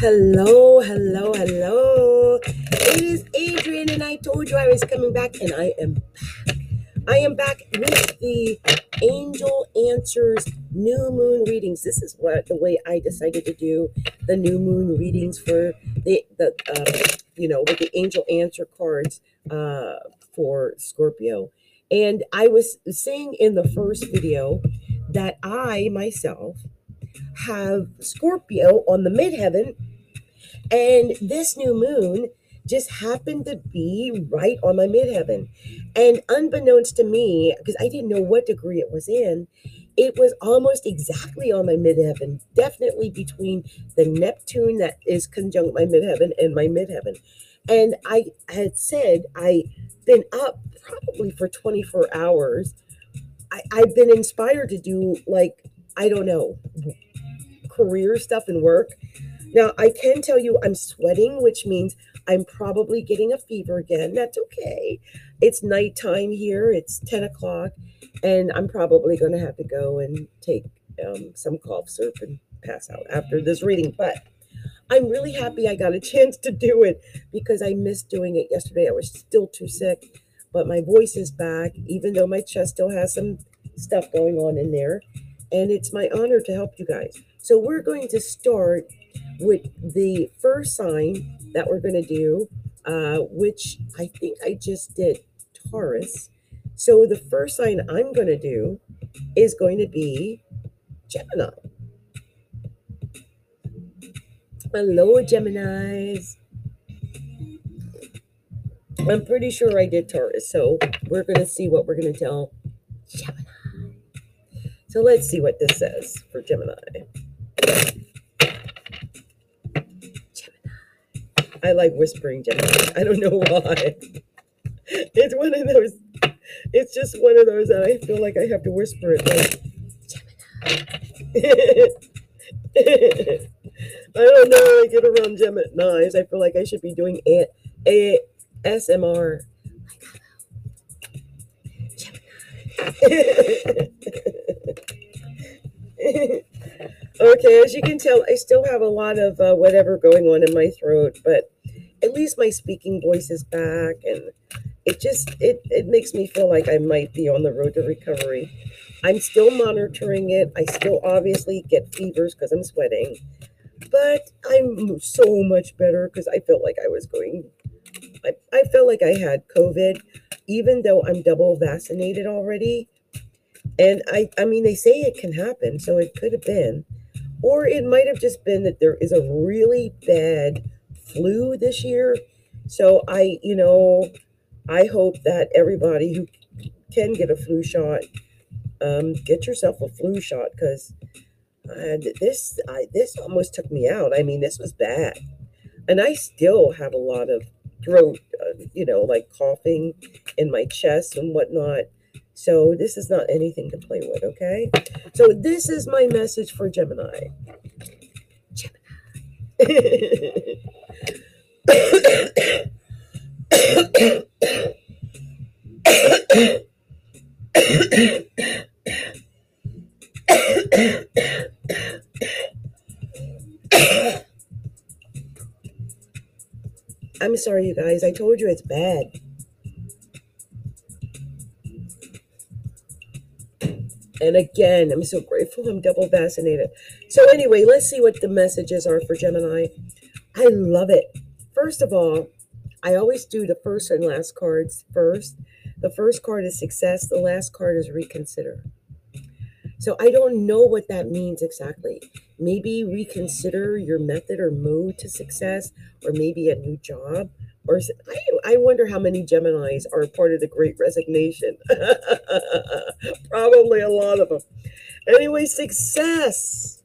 Hello, hello, hello. It is Adrian, and I told you I was coming back, and I am back. I am back with the Angel Answers New Moon readings. This is the way I decided to do the new moon readings for with the Angel Answer cards for Scorpio. And I was saying in the first video that I myself have Scorpio on the midheaven, and this new moon just happened to be right on my midheaven. And unbeknownst to me, because I didn't know what degree it was in, it was almost exactly on my midheaven, definitely between the Neptune that is conjunct my midheaven and my midheaven. And I had said I've been up probably for 24 hours. I've been inspired to do, like, I don't know, career stuff and work. Now, I can tell you I'm sweating, which means I'm probably getting a fever again. That's okay. It's nighttime here. It's 10 o'clock, and I'm probably going to have to go and take some cough syrup and pass out after this reading. But I'm really happy I got a chance to do it because I missed doing it yesterday. I was still too sick, but my voice is back, even though my chest still has some stuff going on in there. And it's my honor to help you guys. So we're going to start with the first sign that we're going to do, which I think I just did Taurus. So the first sign I'm going to do is going to be Gemini. Hello, Geminis. I'm pretty sure I did Taurus, so we're going to see what we're going to tell Gemini. So let's see what this says for Gemini. I like whispering Gemini. I don't know why. It's one of those. It's just one of those that I feel like I have to whisper it, like Gemini. I don't know how I get around Geminis. I feel like I should be doing ASMR. Okay, as you can tell, I still have a lot of whatever going on in my throat, but at least my speaking voice is back, and it makes me feel like I might be on the road to recovery. I'm still monitoring it. I still obviously get fevers because I'm sweating, but I'm so much better because I felt like I felt like I had COVID, even though I'm double vaccinated already. And I mean, they say it can happen, so it could have been. Or it might have just been that there is a really bad flu this year. So I hope that everybody who can get a flu shot, get yourself a flu shot, because this almost took me out. I mean, this was bad, and I still have a lot of throat, like coughing in my chest and whatnot. So this is not anything to play with, okay? So this is my message for Gemini. Gemini. I'm sorry, you guys. I told you it's bad. And again, I'm so grateful I'm double vaccinated. So anyway, let's see what the messages are for Gemini. I love it. First of all, I always do the first and last cards first. The first card is success. The last card is reconsider. So I don't know what that means exactly. Maybe reconsider your method or mode to success, or maybe a new job. Or I wonder how many Geminis are part of the Great Resignation. Probably a lot of them. Anyway, success.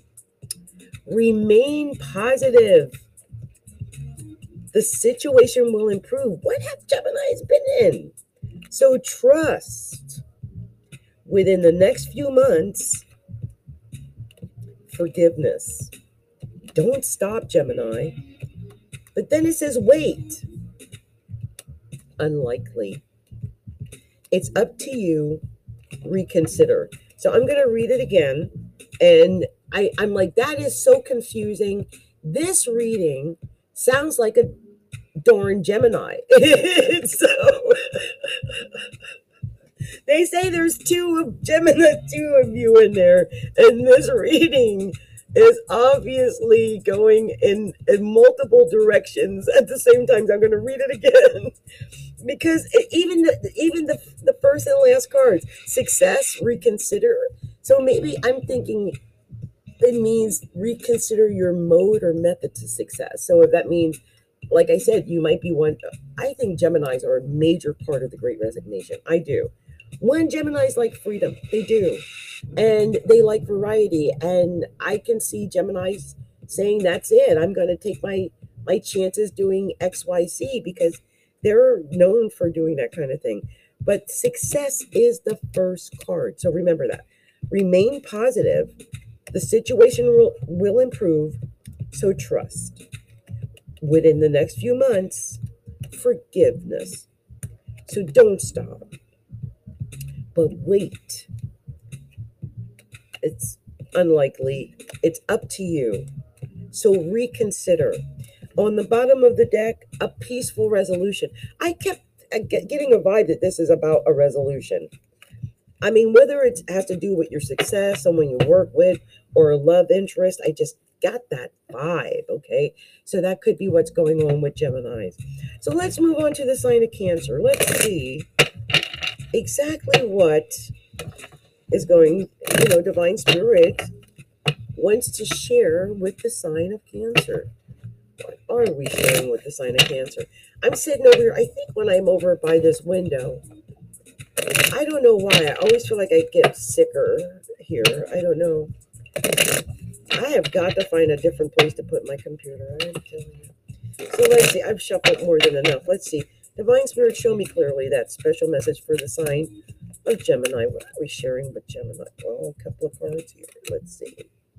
Remain positive. The situation will improve. What have Geminis been in? So trust. Within the next few months, forgiveness. Don't stop, Gemini. But then it says, wait. Unlikely. It's up to you. Reconsider. So I'm going to read it again. And I'm like, that is so confusing. This reading sounds like a darn Gemini. So they say there's two of you in there, and this reading is obviously going in multiple directions at the same time. I'm going to read it again because even the first and last cards, success, reconsider. So maybe I'm thinking it means reconsider your mode or method to success. So if that means, like I said, you might be one. I think Geminis are a major part of the Great Resignation. I do. One, Geminis like freedom. They do. And they like variety. And I can see Geminis saying, that's it. I'm going to take my chances doing XYZ because they're known for doing that kind of thing. But success is the first card. So remember that. Remain positive. The situation will improve. So trust. Within the next few months, forgiveness. So don't stop. But wait. It's unlikely. It's up to you. So reconsider. On the bottom of the deck, a peaceful resolution. I kept getting a vibe that this is about a resolution. I mean, whether it has to do with your success, someone you work with, or a love interest, I just got that vibe, okay? So that could be what's going on with Geminis. So let's move on to the sign of Cancer. Let's see exactly what is going, Divine Spirit wants to share with the sign of Cancer. What are we sharing with the sign of Cancer? I'm sitting over here. I think when I'm over by this window, I don't know why. I always feel like I get sicker here. I don't know. I have got to find a different place to put my computer. I'm telling you. So let's see. I've shuffled more than enough. Let's see. Divine Spirit, show me clearly that special message for the sign of Gemini. What are we sharing with Gemini? Well, a couple of cards here. Let's see.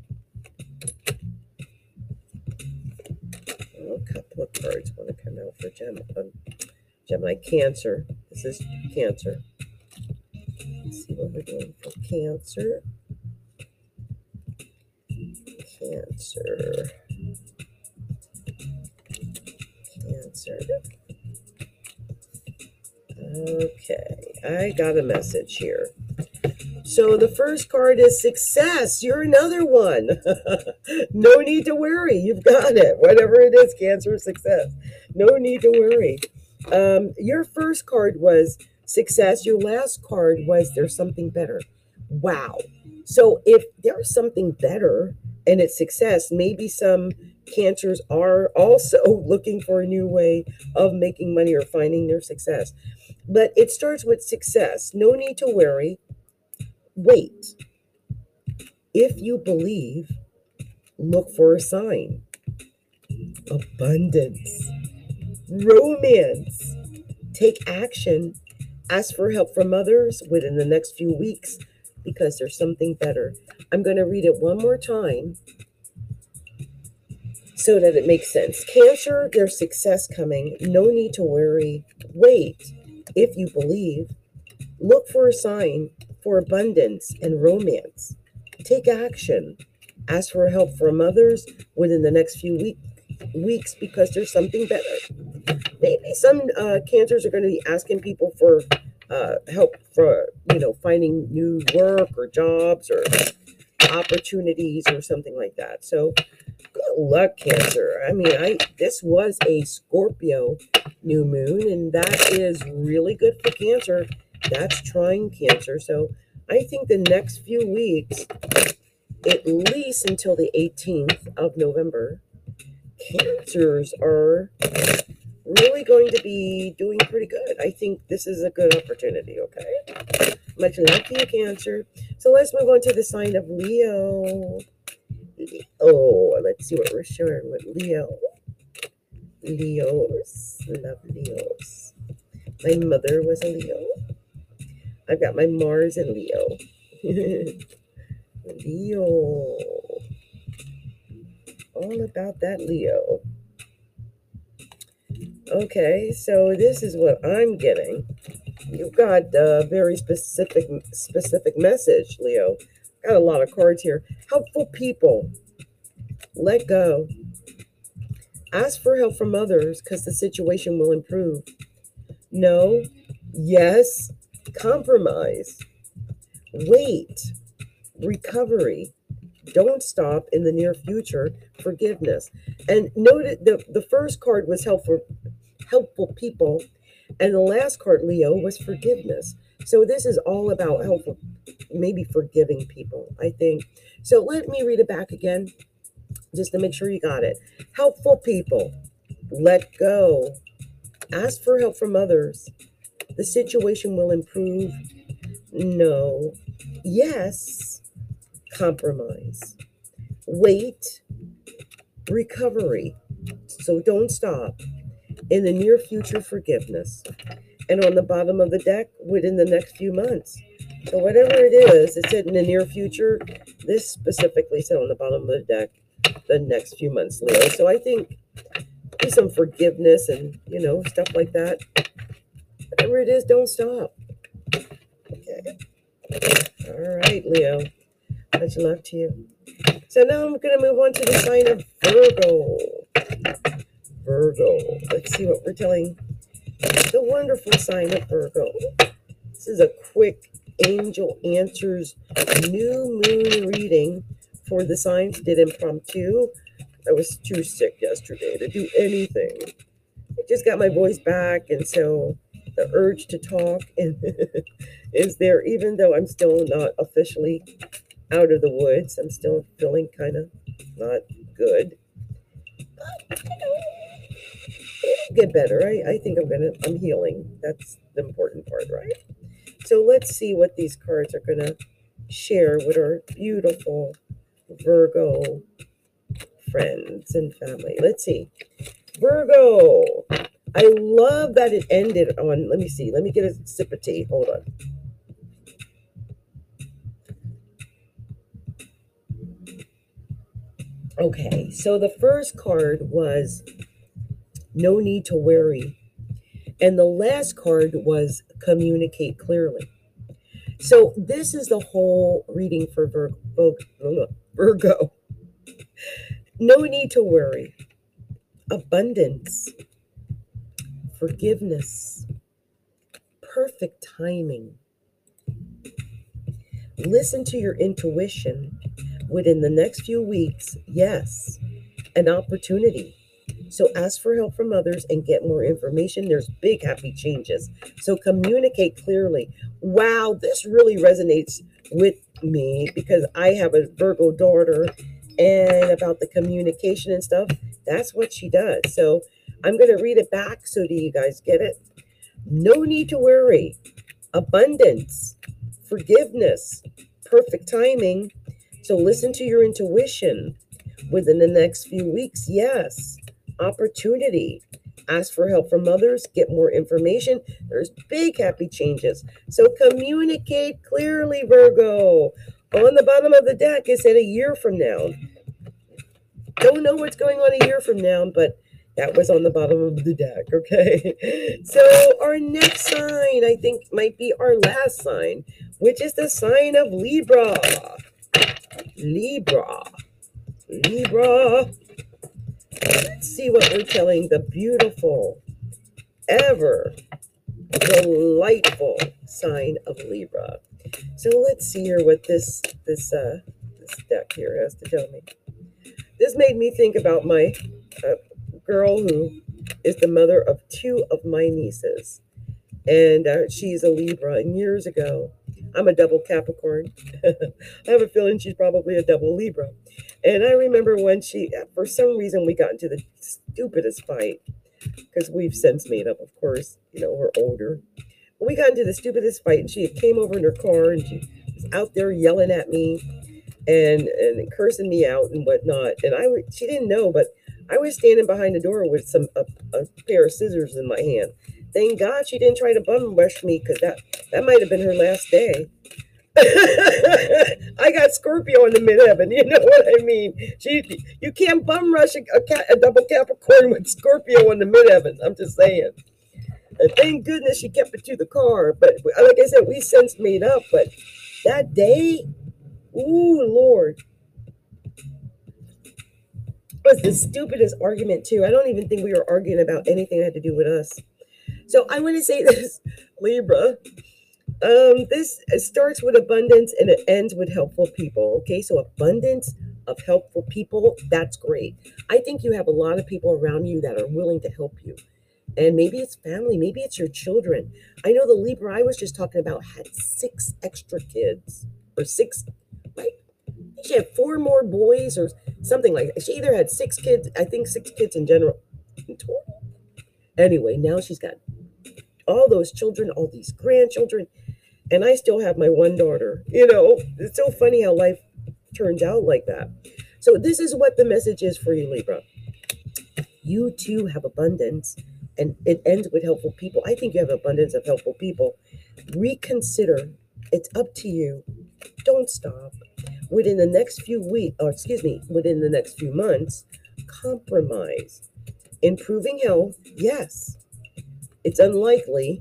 Well, a couple of cards want to come out for Gemini. Cancer. This is Cancer. Let's see what we're doing for Cancer. Cancer. Okay, I got a message here. So the first card is success. You're another one. No need to worry. You've got it. Whatever it is, Cancer, success. No need to worry. Your first card was success. Your last card was there's something better. Wow. So if there's something better and it's success, maybe some Cancers are also looking for a new way of making money or finding their success. But it starts with success. No need to worry. Wait. If you believe, look for a sign. Abundance. Romance. Take action. Ask for help from others within the next few weeks because there's something better. I'm going to read it one more time so that it makes sense. Cancer, there's success coming. No need to worry. Wait. If you believe, look for a sign for abundance and romance. Take action. Ask for help from others within the next few weeks because there's something better. Maybe some Cancers are going to be asking people for help for, finding new work or jobs or opportunities or something like that. So good luck, Cancer. I mean, this was a Scorpio new moon, and that is really good for Cancer. That's trying Cancer. So I think the next few weeks, at least until the 18th of November, Cancers are really going to be doing pretty good. I think this is a good opportunity, okay? Much love to you, Cancer. So let's move on to the sign of Leo. Oh, let's see what we're sharing with Leo. Leos. Love Leos. My mother was a Leo. I've got my Mars in Leo. Leo. All about that Leo. Okay, so this is what I'm getting. You've got a very specific message, Leo. Got a lot of cards here. Helpful people. Let go. Ask for help from others because the situation will improve. No. Yes. Compromise. Wait. Recovery. Don't stop in the near future. Forgiveness. And note the first card was helpful people, and the last card, Leo, was forgiveness. So this is all about helpful, maybe forgiving people, I think. So let me read it back again just to make sure you got it. Helpful people, let go. Ask for help from others. The situation will improve. No. Yes. Compromise. Wait. Recovery. So don't stop. In the near future, forgiveness. And on the bottom of the deck, within the next few months. So whatever it is, it said in the near future. This specifically said on the bottom of the deck, the next few months, Leo. So I think there's some forgiveness and, stuff like that. Whatever it is, don't stop. Okay. All right, Leo. Much love to you. So now I'm going to move on to the sign of Virgo. Virgo. Let's see what we're telling the wonderful sign of Virgo. This is a quick angel answers new moon reading for the signs. Did impromptu. I was too sick yesterday to do anything. I just got my voice back, and so the urge to talk is there, even though I'm still not officially out of the woods. I'm still feeling kind of not good. But, it'll get better. I think I'm healing. That's the important part, right? So let's see what these cards are going to share with our beautiful Virgo friends and family. Let's see. Virgo. I love that it ended on, let me see. Let me get a sip of tea. Hold on. Okay, so the first card was no need to worry. And the last card was communicate clearly. So this is the whole reading for Virgo. No need to worry. Abundance. Forgiveness. Perfect timing. Listen to your intuition. Within the next few weeks, yes, an opportunity. So ask for help from others and get more information. There's big happy changes. So communicate clearly. Wow, this really resonates with me because I have a Virgo daughter, and about the communication and stuff, that's what she does. So I'm going to read it back. So do you guys get it? No need to worry. Abundance, forgiveness, perfect timing. So listen to your intuition. Within the next few weeks, yes. Opportunity. Ask for help from others. Get more information. There's big happy changes. So communicate clearly, Virgo. On the bottom of the deck, it said a year from now. Don't know what's going on a year from now, but that was on the bottom of the deck, okay? So our next sign, I think, might be our last sign, which is the sign of Libra. Libra. Let's see what we're telling the beautiful, ever delightful sign of Libra. So let's see here what this deck here has to tell me. This made me think about my girl who is the mother of two of my nieces, and she's a Libra. And years ago, I'm a double Capricorn. I have a feeling she's probably a double Libra. And I remember when for some reason, we got into the stupidest fight, because we've since made up, of course, we're older. But we got into the stupidest fight, and she came over in her car, and she was out there yelling at me and cursing me out and whatnot. And she didn't know, but I was standing behind the door with a pair of scissors in my hand. Thank God she didn't try to bum rush me, because that might have been her last day. I got Scorpio in the midheaven. You know what I mean? You can't bum rush a double Capricorn with Scorpio in the midheaven. I'm just saying. And thank goodness she kept it to the car. But like I said, we since made up. But that day, ooh, Lord. was the stupidest argument too. I don't even think we were arguing about anything that had to do with us. So I want to say this, Libra. This starts with abundance and it ends with helpful people. Okay, so abundance of helpful people, that's great. I think you have a lot of people around you that are willing to help you. And maybe it's family, maybe it's your children. I know the Libra I was just talking about had 6 extra kids, or six, right? She had 4 more boys or something like that. She either had 6 kids, I think 6 kids in general. In total. Anyway, now she's got all those children, all these grandchildren, and I still have my one daughter. It's so funny how life turns out like that. So this is what the message is for you, Libra. You too have abundance, and it ends with helpful people. I think you have abundance of helpful people. Reconsider. It's up to you. Don't stop. Within the next few weeks, or excuse me, within the next few months, compromise. Improving health, yes. It's unlikely.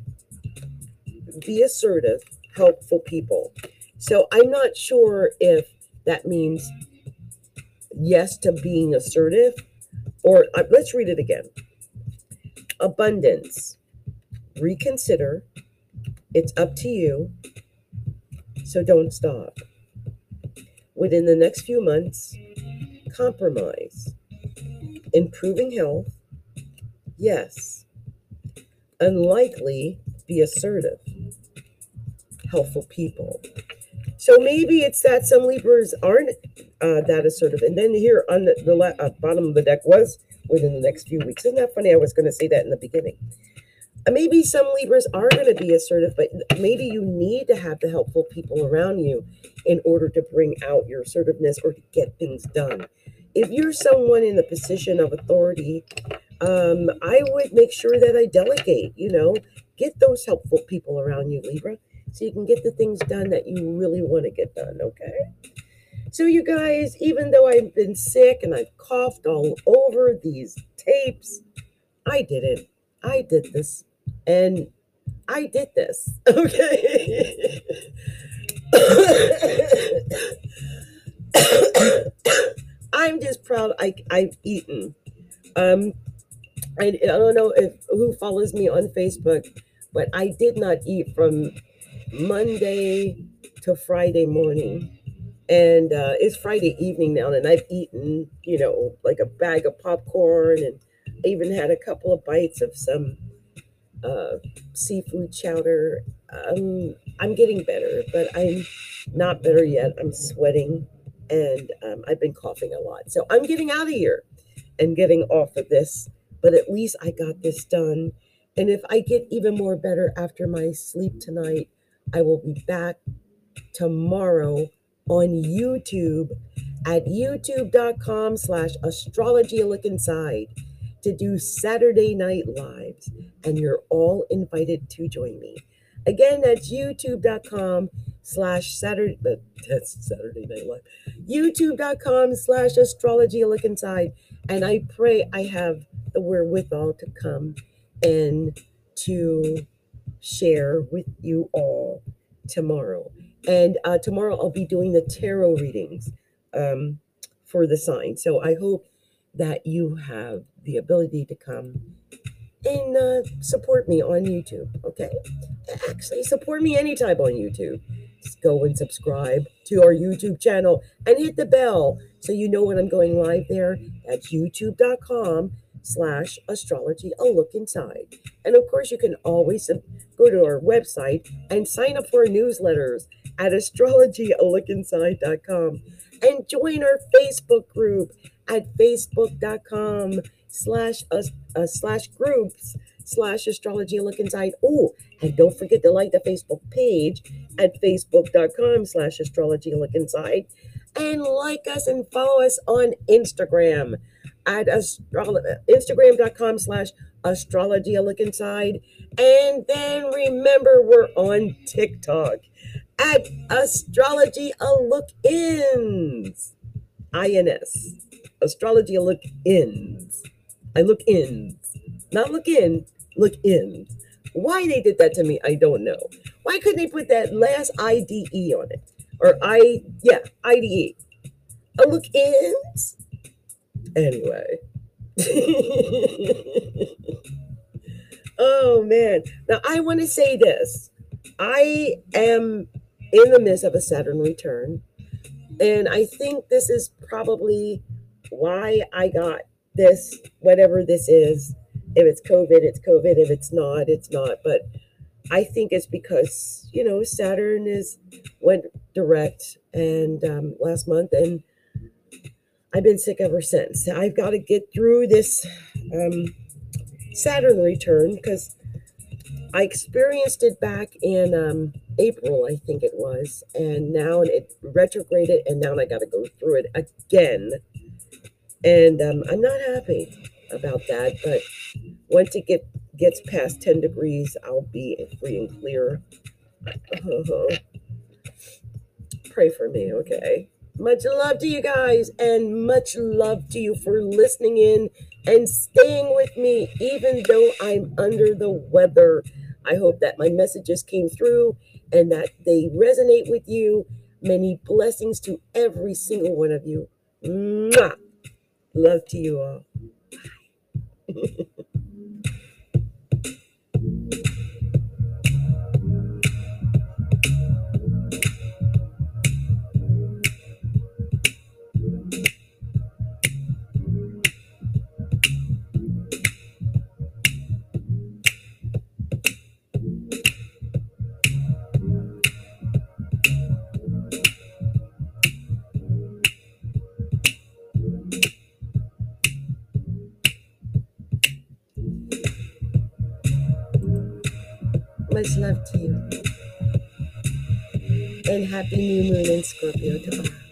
Be assertive, helpful people. So I'm not sure if that means yes to being assertive, or let's read it again. Abundance. Reconsider. It's up to you. So don't stop. Within the next few months, compromise. Improving health, yes. Unlikely, be assertive. Helpful people. So maybe it's that some Libras aren't that assertive. And then here on the bottom of the deck was within the next few weeks. Isn't that funny? I was going to say that in the beginning. Maybe some Libras are going to be assertive, but maybe you need to have the helpful people around you in order to bring out your assertiveness or to get things done. If you're someone in a position of authority, I would make sure that I delegate, get those helpful people around you, Libra, so you can get the things done that you really want to get done, okay? So you guys, even though I've been sick and I've coughed all over these tapes, I did it. I did this. And I did this, okay? I'm just proud I've eaten. I don't know who follows me on Facebook, but I did not eat from Monday to Friday morning. And it's Friday evening now, and I've eaten, like a bag of popcorn, and I even had a couple of bites of some seafood chowder. I'm getting better, but I'm not better yet. I'm sweating, and I've been coughing a lot. So I'm getting out of here and getting off of this, but at least I got this done. And if I get even more better after my sleep tonight, I will be back tomorrow on YouTube at youtube.com/astrology-a-look-inside to do Saturday Night Lives, and you're all invited to join me. Again, that's youtube.com/Saturday, that's Saturday Night Live, youtube.com/astrology-a-look-inside, and I pray I have the wherewithal to come and to share with you all tomorrow. And tomorrow I'll be doing the tarot readings for the sign. So I hope that you have the ability to come and support me on YouTube, okay? Actually, support me anytime on YouTube. Just go and subscribe to our YouTube channel and hit the bell so you know when I'm going live there. That's youtube.com/astrology-a-look-inside. And of course, you can always go to our website and sign up for our newsletters at astrology-a-look-inside.com and join our Facebook group at facebook.com/groups/astrology-a-look-inside. Oh, and don't forget to like the Facebook page at facebook.com/astrology-a-look-inside, and like us and follow us on Instagram at instagram.com/astrology-a-look-inside. And then remember, we're on TikTok at astrology-a-look-ins. INS. Astrology-a-look-ins. I look ins. Not look in, look in. Why they did that to me, I don't know. Why couldn't they put that last IDE on it? Or IDE. A look ins. Anyway. Oh man. Now I want to say this. I am in the midst of a Saturn return, and I think this is probably why I got this, whatever this is. If it's COVID, it's COVID. If it's not, it's not. But I think it's because, Saturn went direct and last month, and I've been sick ever since. I've got to get through this Saturn return because I experienced it back in April, I think it was, and now it retrograded, and now I got to go through it again, and I'm not happy about that. But once it gets past 10 degrees, I'll be free and clear. Pray for me, okay? Much love to you guys, and much love to you for listening in and staying with me, even though I'm under the weather. I hope that my messages came through and that they resonate with you. Many blessings to every single one of you. Mwah! Love to you all. Much love to you. And happy new moon in Scorpio to all.